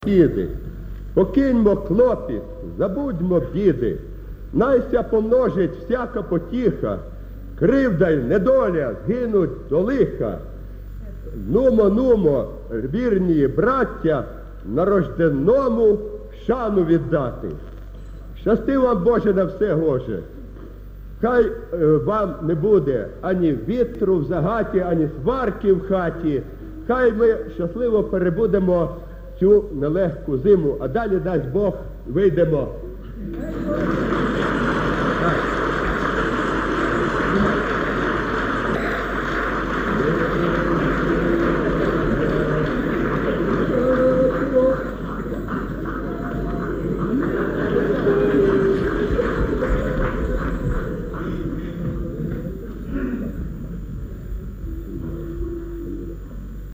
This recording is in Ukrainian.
біди. Покиньмо клопіт, забудьмо біди. Найся помножить всяка потіха, кривда й недоля згинуть до лиха. Нумо, вірні браття, нарожденному шану віддати. Щасти вам, Боже, на все гоже. Хай вам не буде ані вітру в загаті, ані сварки в хаті. Хай ми щасливо перебудемо цю нелегку зиму, а далі, дасть Бог, вийдемо.